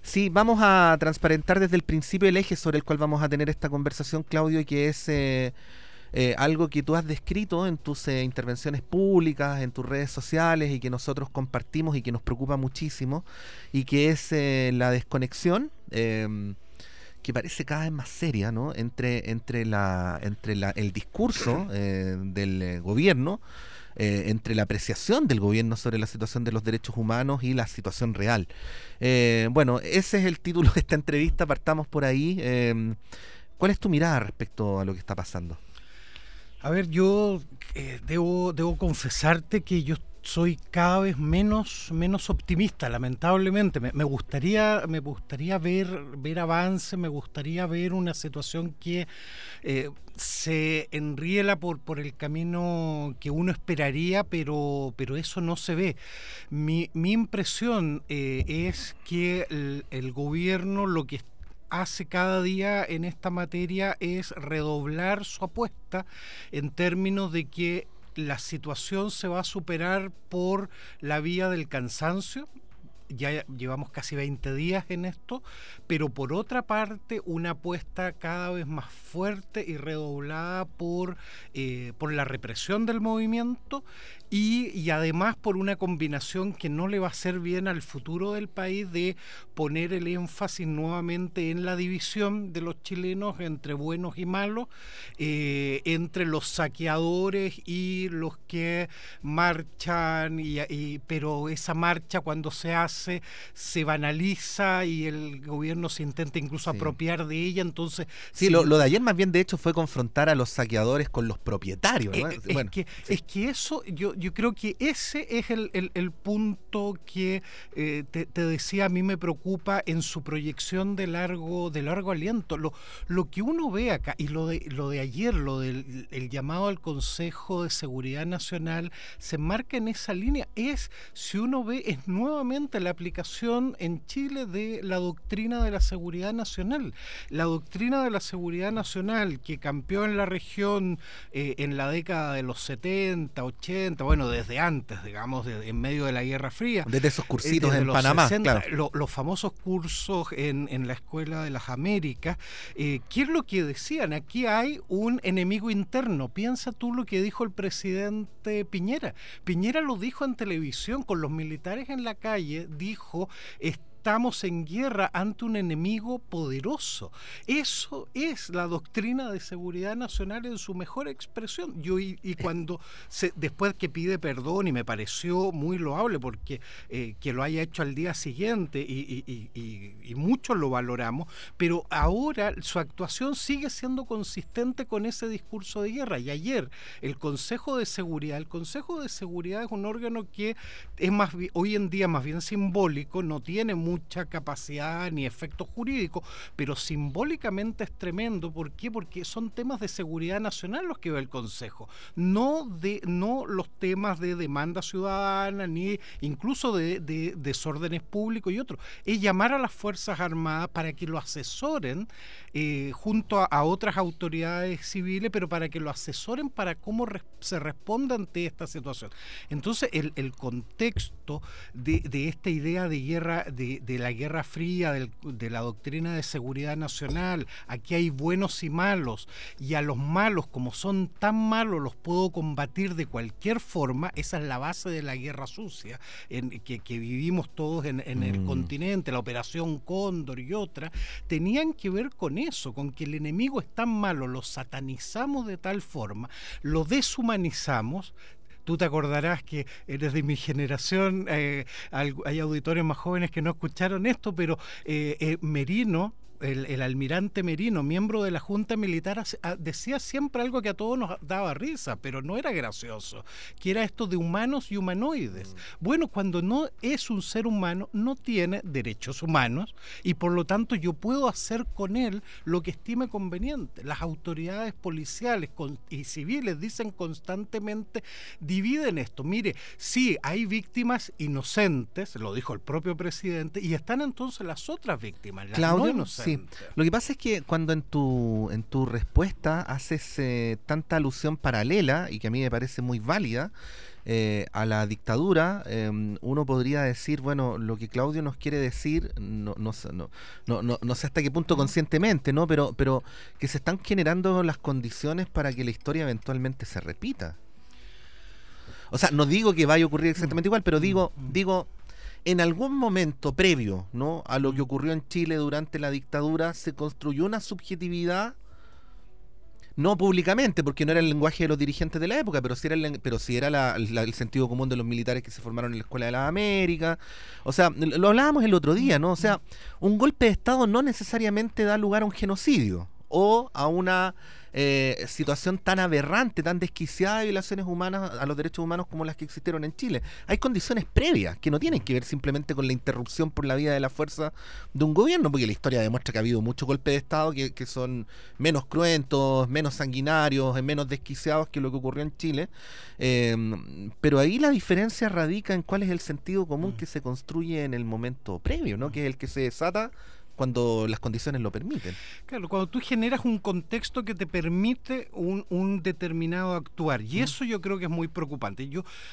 Sí, vamos a transparentar desde el principio el eje sobre el cual vamos a tener esta conversación, Claudio, y que es algo que tú has descrito en tus intervenciones públicas, en tus redes sociales y que nosotros compartimos y que nos preocupa muchísimo, y que es la desconexión, que parece cada vez más seria, ¿no? Entre el discurso del gobierno, entre la apreciación del gobierno sobre la situación de los derechos humanos y la situación real. Bueno, ese es el título de esta entrevista, partamos por ahí. ¿Cuál es tu mirada respecto a lo que está pasando? A ver, yo debo confesarte que yo soy cada vez menos optimista, lamentablemente. Me gustaría ver avance, me gustaría ver una situación que se enriela por el camino que uno esperaría, pero eso no se ve. Mi impresión es que el gobierno lo que hace cada día en esta materia es redoblar su apuesta en términos de que la situación se va a superar por la vía del cansancio. Ya llevamos casi 20 días en esto, pero por otra parte una apuesta cada vez más fuerte y redoblada por la represión del movimiento y además por una combinación que no le va a hacer bien al futuro del país, de poner el énfasis nuevamente en la división de los chilenos entre buenos y malos, entre los saqueadores y los que marchan, pero esa marcha cuando se hace se banaliza y el gobierno se intenta incluso apropiar de ella. Entonces sí, lo de ayer más bien de hecho fue confrontar a los saqueadores con los propietarios, ¿no? Es que eso, yo creo que ese es el punto que te decía, a mí me preocupa en su proyección de largo aliento. Lo que uno ve acá, y lo de ayer, lo del el llamado al Consejo de Seguridad Nacional, se marca en esa línea. Si uno ve, es nuevamente la aplicación en Chile de la doctrina de la seguridad nacional. La doctrina de la seguridad nacional que campeó en la región en la década de los 70, 80, bueno, desde antes, digamos, en medio de la Guerra Fría. Desde esos cursitos en Panamá, 60, claro. Los famosos cursos en la Escuela de las Américas. ¿Qué es lo que decían? Aquí hay un enemigo interno. Piensa tú lo que dijo el presidente Piñera. Piñera lo dijo en televisión, con los militares en la calle, dijo: estamos en guerra ante un enemigo poderoso. Eso es la doctrina de seguridad nacional en su mejor expresión. Y cuando después que pide perdón, y me pareció muy loable porque que lo haya hecho al día siguiente y muchos lo valoramos, pero ahora su actuación sigue siendo consistente con ese discurso de guerra. Y ayer el Consejo de Seguridad es un órgano que es hoy en día más bien simbólico, no tiene mucha capacidad ni efecto jurídico, pero simbólicamente es tremendo. ¿Por qué? Porque son temas de seguridad nacional los que ve el Consejo, no los temas de demanda ciudadana, ni incluso de desórdenes públicos y otros. Es llamar a las Fuerzas Armadas para que lo asesoren junto a otras autoridades civiles, pero para que lo asesoren para cómo se responde ante esta situación. Entonces el contexto de esta idea de guerra, de la Guerra Fría, de la doctrina de seguridad nacional, aquí hay buenos y malos, y a los malos, como son tan malos, los puedo combatir de cualquier forma. Esa es la base de la guerra sucia que vivimos todos en el continente, la Operación Cóndor y otra, tenían que ver con eso, con que el enemigo es tan malo, lo satanizamos de tal forma, lo deshumanizamos. Tú te acordarás que eres de mi generación, hay auditores más jóvenes que no escucharon esto, pero Merino, el almirante Merino, miembro de la Junta Militar, decía siempre algo que a todos nos daba risa, pero no era gracioso, que era esto de humanos y humanoides. Bueno, cuando no es un ser humano, no tiene derechos humanos, y por lo tanto yo puedo hacer con él lo que estime conveniente. Las autoridades policiales y civiles dicen constantemente, dividen esto. Mire, sí, hay víctimas inocentes, lo dijo el propio presidente, y están entonces las otras víctimas, las Claudio, no inocentes. Sí. Lo que pasa es que cuando en tu respuesta haces tanta alusión paralela, y que a mí me parece muy válida, a la dictadura, uno podría decir, bueno, lo que Claudio nos quiere decir, no sé hasta qué punto conscientemente, ¿no? Pero que se están generando las condiciones para que la historia eventualmente se repita. O sea, no digo que vaya a ocurrir exactamente igual, pero digo, en algún momento previo, ¿no?, a lo que ocurrió en Chile durante la dictadura, se construyó una subjetividad, no públicamente, porque no era el lenguaje de los dirigentes de la época, pero sí era el sentido común de los militares que se formaron en la Escuela de las Américas. O sea, lo hablábamos el otro día, ¿no? O sea, un golpe de Estado no necesariamente da lugar a un genocidio o a una situación tan aberrante, tan desquiciada de violaciones humanas a los derechos humanos como las que existieron en Chile. Hay condiciones previas que no tienen que ver simplemente con la interrupción por la vía de la fuerza de un gobierno, porque la historia demuestra que ha habido muchos golpes de Estado que son menos cruentos, menos sanguinarios, menos desquiciados que lo que ocurrió en Chile. Pero ahí la diferencia radica en cuál es el sentido común que se construye en el momento previo, ¿no?, que es el que se desata cuando las condiciones lo permiten. Claro, cuando tú generas un contexto que te permite un determinado actuar, y eso yo creo que es muy preocupante.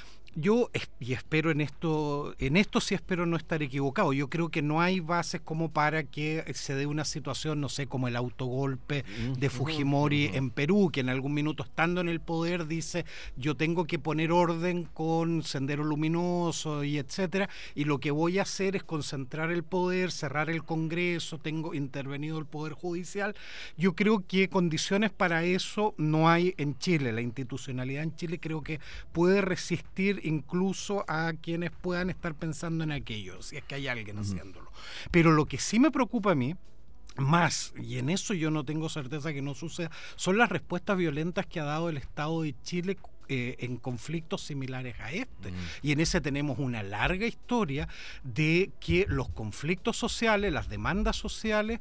Y espero en esto sí espero no estar equivocado. Yo creo que no hay bases como para que se dé una situación, no sé, como el autogolpe de Fujimori en Perú, que en algún minuto, estando en el poder, dice: yo tengo que poner orden con Sendero Luminoso y etcétera, y lo que voy a hacer es concentrar el poder, cerrar el Congreso, tengo intervenido el Poder Judicial. Yo creo que condiciones para eso no hay en Chile. La institucionalidad en Chile creo que puede resistir incluso a quienes puedan estar pensando en aquello, si es que hay alguien haciéndolo. Pero lo que sí me preocupa a mí más, y en eso yo no tengo certeza que no suceda, son las respuestas violentas que ha dado el Estado de Chile en conflictos similares a este. Y en ese tenemos una larga historia de que los conflictos sociales, las demandas sociales,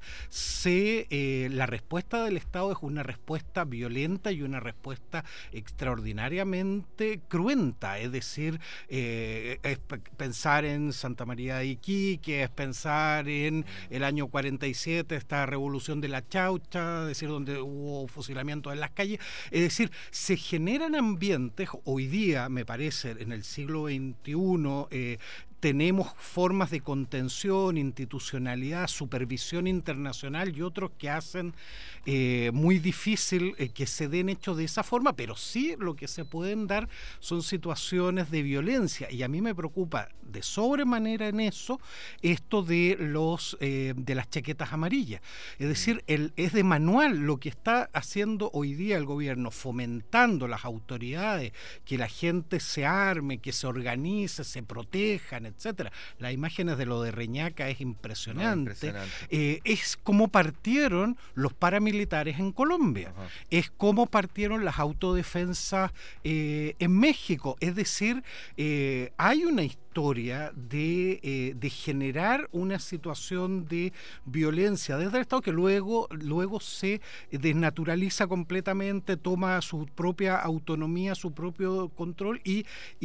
la respuesta del Estado es una respuesta violenta y una respuesta extraordinariamente cruenta. Es decir, es pensar en Santa María de Iquique, es pensar en el año 47, esta revolución de la Chaucha, es decir, donde hubo fusilamientos en las calles. Es decir, se generan ambientes. Hoy día, me parece, en el siglo XXI, tenemos formas de contención, institucionalidad, supervisión internacional y otros que hacen muy difícil que se den hechos de esa forma, pero sí lo que se pueden dar son situaciones de violencia, y a mí me preocupa de sobremanera en eso esto de las chaquetas amarillas. Es decir, es de manual lo que está haciendo hoy día el gobierno, fomentando las autoridades, que la gente se arme, que se organice, se protejan, etcétera. Las imágenes de lo de Reñaca es impresionante. Es como partieron los paramilitares en Colombia. Es como partieron las autodefensas en México. Es decir, hay una historia de generar una situación de violencia desde el Estado que luego se desnaturaliza completamente, toma su propia autonomía, su propio control, y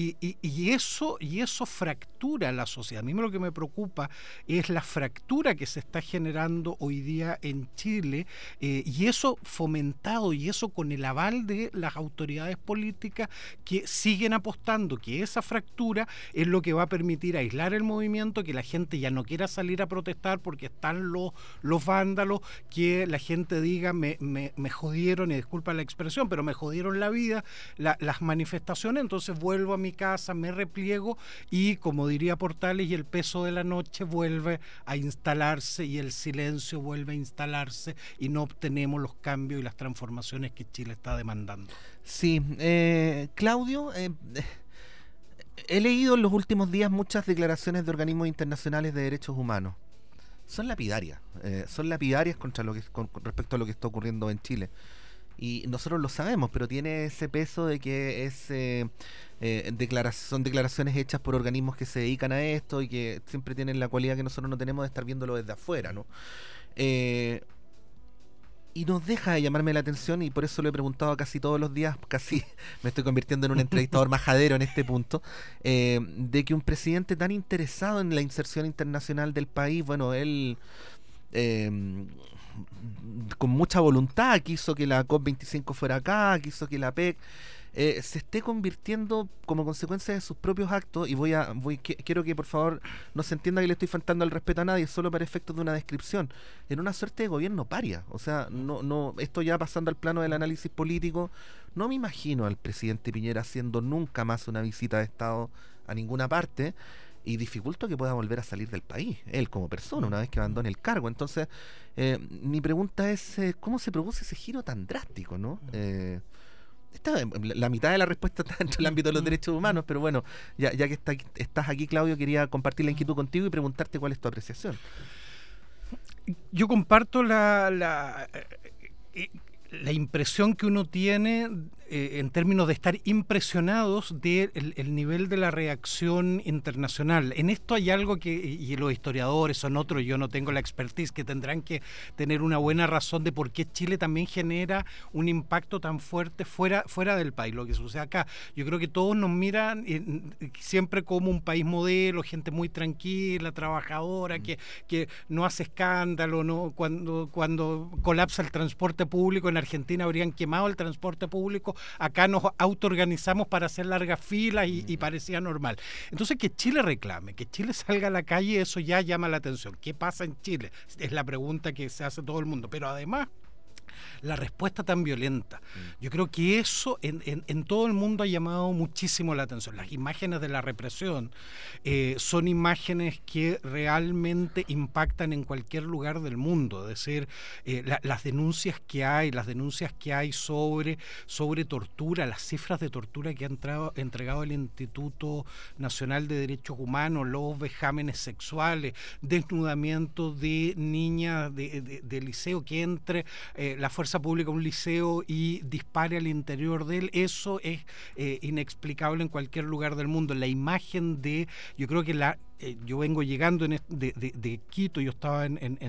eso fractura la sociedad. A mí lo que me preocupa es la fractura que se está generando hoy día en Chile, y eso fomentado, y eso con el aval de las autoridades políticas que siguen apostando que esa fractura es lo que va a permitir aislar el movimiento, que la gente ya no quiera salir a protestar porque están los vándalos, que la gente diga me jodieron, y disculpa la expresión, pero me jodieron la vida, las manifestaciones, entonces vuelvo a mi casa, me repliego, y como diría Portales, y el peso de la noche vuelve a instalarse y el silencio vuelve a instalarse, y no obtenemos los cambios y las transformaciones que Chile está demandando. Sí, Claudio, he leído en los últimos días muchas declaraciones de organismos internacionales de derechos humanos. Son lapidarias con respecto a lo que está ocurriendo en Chile. Y nosotros lo sabemos, pero tiene ese peso de que son declaraciones hechas por organismos que se dedican a esto y que siempre tienen la cualidad que nosotros no tenemos de estar viéndolo desde afuera, ¿no? Y nos deja de llamarme la atención, y por eso lo he preguntado casi todos los días, casi me estoy convirtiendo en un entrevistador majadero en este punto, de que un presidente tan interesado en la inserción internacional del país, bueno, él con mucha voluntad quiso que la COP25 fuera acá, quiso que la PEC se esté convirtiendo como consecuencia de sus propios actos, y quiero que por favor no se entienda que le estoy faltando al respeto a nadie, solo para efectos de una descripción, en una suerte de gobierno paria. O sea, esto ya pasando al plano del análisis político, no me imagino al presidente Piñera haciendo nunca más una visita de Estado a ninguna parte, y dificulto que pueda volver a salir del país, él como persona, una vez que abandone el cargo. Entonces, mi pregunta es, ¿cómo se produce ese giro tan drástico, no? La mitad de la respuesta está dentro del ámbito de los derechos humanos, pero bueno, ya que estás aquí, Claudio, quería compartir la inquietud contigo y preguntarte cuál es tu apreciación. Yo comparto la impresión que uno tiene en términos de estar impresionados del nivel de la reacción internacional. En esto hay algo y los historiadores son otros, yo no tengo la expertise, que tendrán que tener una buena razón de por qué Chile también genera un impacto tan fuerte fuera del país, lo que sucede acá. Yo creo que todos nos miran siempre como un país modelo, gente muy tranquila, trabajadora, que no hace escándalo, ¿no? Cuando colapsa el transporte público, en Argentina habrían quemado el transporte público, acá nos autoorganizamos para hacer largas filas y parecía normal. Entonces, que Chile reclame, que Chile salga a la calle, eso ya llama la atención. ¿Qué pasa en Chile? Es la pregunta que se hace todo el mundo. Pero además, la respuesta tan violenta. Yo creo que eso en todo el mundo ha llamado muchísimo la atención. Las imágenes de la represión son imágenes que realmente impactan en cualquier lugar del mundo. Es decir, las denuncias que hay sobre tortura, las cifras de tortura que ha entregado el Instituto Nacional de Derechos Humanos, los vejámenes sexuales, desnudamiento de niñas de liceo, que entre la fuerza pública a un liceo y dispare al interior de él, eso es inexplicable en cualquier lugar del mundo. La imagen yo creo que yo vengo llegando de Quito, yo estaba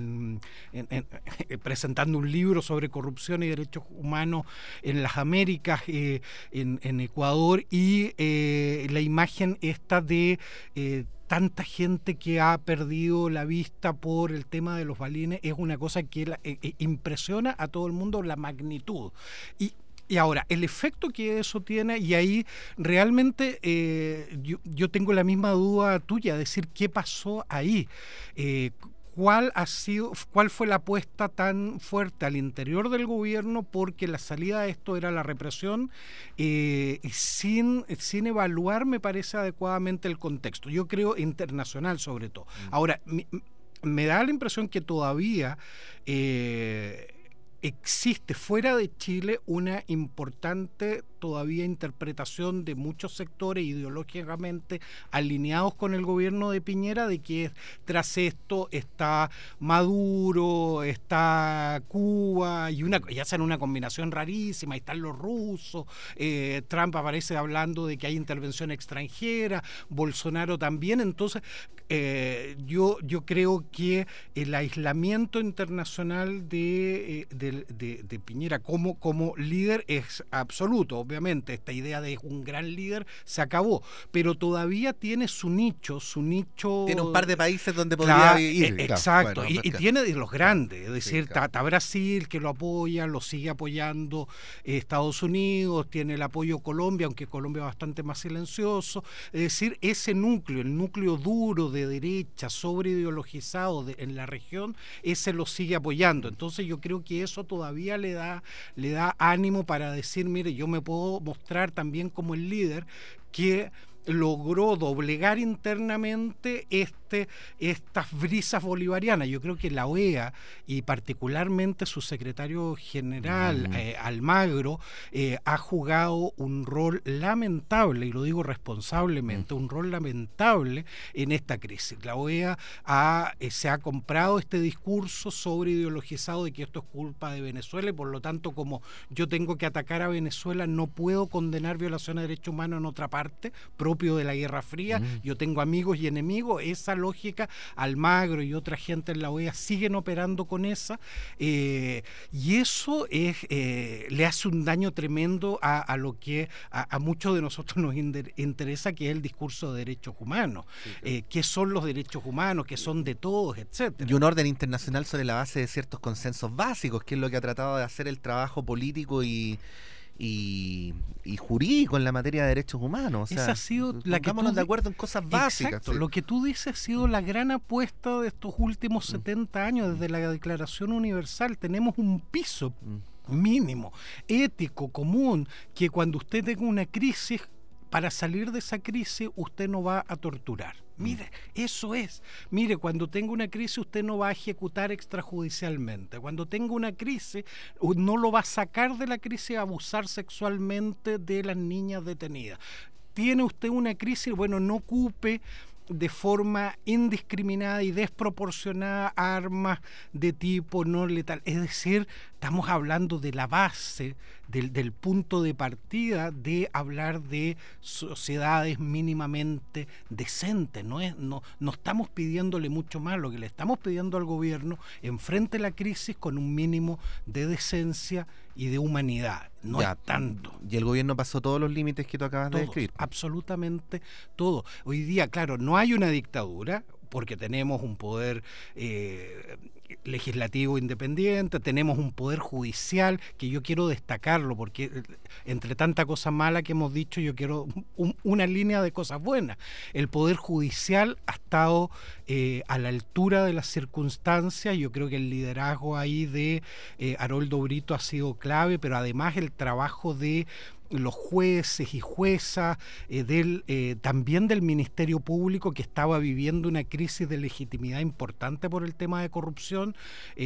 presentando un libro sobre corrupción y derechos humanos en las Américas, en Ecuador, y la imagen esta de tanta gente que ha perdido la vista por el tema de los balines es una cosa que impresiona a todo el mundo, la magnitud. Y ahora, el efecto que eso tiene, y ahí realmente yo tengo la misma duda tuya, decir qué pasó ahí. ¿Cuál fue la apuesta tan fuerte al interior del gobierno? Porque la salida de esto era la represión, sin evaluar, me parece, adecuadamente el contexto. Yo creo internacional, sobre todo. Ahora, me da la impresión que todavía existe fuera de Chile una importante todavía interpretación de muchos sectores ideológicamente alineados con el gobierno de Piñera, de que tras esto está Maduro, está Cuba, y hacen una combinación rarísima, están los rusos, Trump aparece hablando de que hay intervención extranjera, Bolsonaro también. Entonces yo creo que el aislamiento internacional de Piñera como líder es absoluto. Obviamente esta idea de un gran líder se acabó, pero todavía tiene su nicho. Tiene un par de países donde podría ir. Exacto, bueno, y tiene de los grandes, es decir, está Brasil, que lo apoya, lo sigue apoyando Estados Unidos, tiene el apoyo Colombia, aunque Colombia es bastante más silencioso. Es decir, ese núcleo, el núcleo duro de derecha, sobreideologizado en la región, ese lo sigue apoyando. Entonces yo creo que eso todavía le da ánimo para decir, mire, yo me puedo mostrar también como el líder que logró doblegar internamente estas brisas bolivarianas. Yo creo que la OEA y particularmente su secretario general, Almagro, ha jugado un rol lamentable, y lo digo responsablemente, un rol lamentable en esta crisis. La OEA se ha comprado este discurso sobre ideologizado de que esto es culpa de Venezuela, y por lo tanto, como yo tengo que atacar a Venezuela, no puedo condenar violaciones de derechos humanos en otra parte, propio de la Guerra Fría. Yo tengo amigos y enemigos. Esa lógica, Almagro y otra gente en la OEA siguen operando con esa, y eso le hace un daño tremendo a lo que a muchos de nosotros nos interesa, que es el discurso de derechos humanos. ¿Qué son los derechos humanos? ¿Qué son de todos? Etcétera. Y un orden internacional sobre la base de ciertos consensos básicos, que es lo que ha tratado de hacer el trabajo político y y jurídico en la materia de derechos humanos. O sea, esa ha sido la que pongámonos de acuerdo en cosas básicas. Exacto, ¿sí? lo que tú dices ha sido la gran apuesta de estos últimos 70 años, desde la Declaración Universal. Tenemos un piso mínimo, ético, común, que cuando usted tenga una crisis, para salir de esa crisis usted no va a torturar. Mire, eso es. Mire, cuando tenga una crisis usted no va a ejecutar extrajudicialmente. Cuando tenga una crisis no lo va a sacar de la crisis a abusar sexualmente de las niñas detenidas. Tiene usted una crisis, bueno, no ocupe de forma indiscriminada y desproporcionada armas de tipo no letal. Es decir, estamos hablando de la base, del punto de partida de hablar de sociedades mínimamente decentes. No estamos pidiéndole mucho más, lo que le estamos pidiendo al gobierno, enfrente la crisis con un mínimo de decencia y de humanidad. No es tanto. Y el gobierno pasó todos los límites que tú acabas de describir. Absolutamente todo. Hoy día, claro, no hay una dictadura, porque tenemos un poder legislativo independiente, tenemos un poder judicial que yo quiero destacarlo, porque entre tanta cosa mala que hemos dicho, yo quiero una línea de cosas buenas. El poder judicial ha estado a la altura de las circunstancias. Yo creo que el liderazgo ahí de Haroldo Brito ha sido clave, pero además el trabajo de los jueces y juezas, también del Ministerio Público, que estaba viviendo una crisis de legitimidad importante por el tema de corrupción,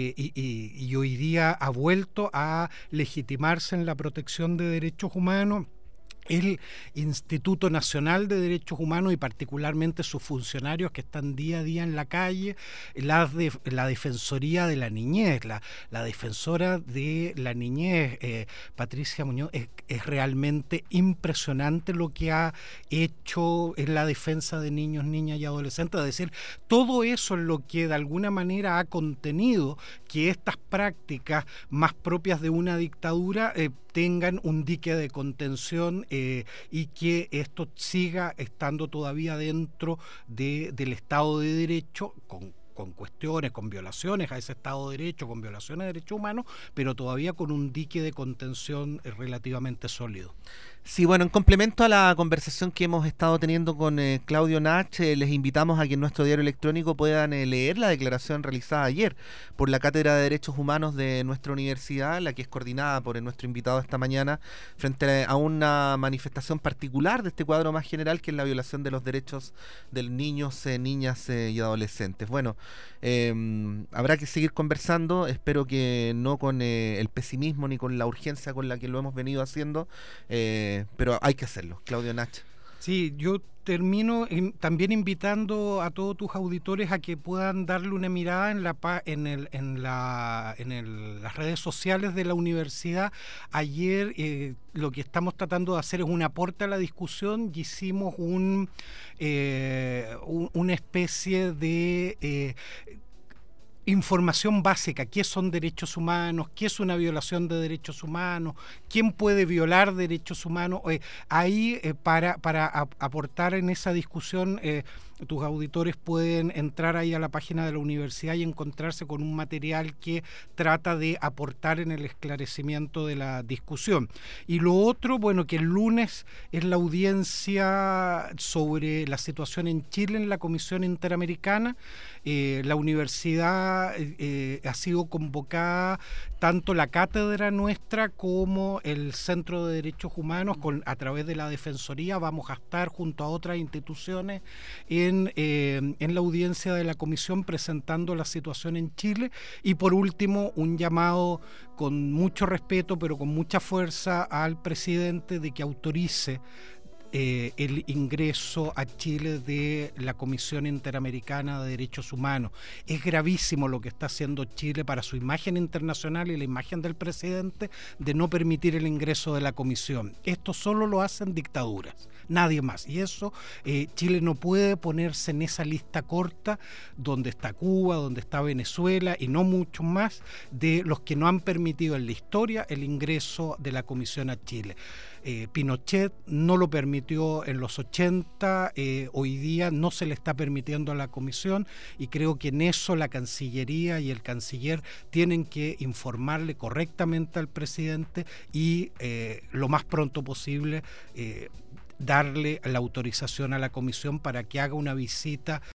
y hoy día ha vuelto a legitimarse en la protección de derechos humanos. El Instituto Nacional de Derechos Humanos y particularmente sus funcionarios que están día a día en la calle, la Defensoría de la Niñez, la defensora de la niñez, Patricia Muñoz, es realmente impresionante lo que ha hecho en la defensa de niños, niñas y adolescentes. Es decir, todo eso es lo que de alguna manera ha contenido que estas prácticas más propias de una dictadura tengan un dique de contención y que esto siga estando todavía dentro del Estado de Derecho, con cuestiones, con violaciones a ese Estado de Derecho, con violaciones de derechos humanos, pero todavía con un dique de contención relativamente sólido. Sí, bueno, en complemento a la conversación que hemos estado teniendo con Claudio Nach, les invitamos a que en nuestro diario electrónico puedan leer la declaración realizada ayer por la Cátedra de Derechos Humanos de nuestra universidad, la que es coordinada por nuestro invitado esta mañana, frente a una manifestación particular de este cuadro más general, que es la violación de los derechos de niños, niñas y adolescentes. Bueno, habrá que seguir conversando, espero que no con el pesimismo ni con la urgencia con la que lo hemos venido haciendo, pero hay que hacerlo. Claudio Nach. Sí, yo termino también invitando a todos tus auditores a que puedan darle una mirada en las redes sociales de la universidad. Ayer lo que estamos tratando de hacer es un aporte a la discusión y hicimos una especie de información básica: qué son derechos humanos, qué es una violación de derechos humanos, quién puede violar derechos humanos. Para aportar en esa discusión, tus auditores pueden entrar ahí a la página de la universidad y encontrarse con un material que trata de aportar en el esclarecimiento de la discusión. Y lo otro, bueno, que el lunes es la audiencia sobre la situación en Chile en la Comisión Interamericana. La universidad ha sido convocada, tanto la cátedra nuestra como el Centro de Derechos Humanos, a través de la Defensoría. Vamos a estar junto a otras instituciones en la audiencia de la comisión presentando la situación en Chile. Y por último, un llamado con mucho respeto pero con mucha fuerza al presidente de que autorice el ingreso a Chile de la Comisión Interamericana de Derechos Humanos. Es gravísimo lo que está haciendo Chile para su imagen internacional y la imagen del presidente de no permitir el ingreso de la comisión. Esto solo lo hacen dictaduras, nadie más. Y eso, Chile no puede ponerse en esa lista corta donde está Cuba, donde está Venezuela y no mucho más, de los que no han permitido en la historia el ingreso de la comisión a Chile. Pinochet no lo permitió en los 80, hoy día no se le está permitiendo a la comisión, y creo que en eso la Cancillería y el canciller tienen que informarle correctamente al presidente y lo más pronto posible darle la autorización a la comisión para que haga una visita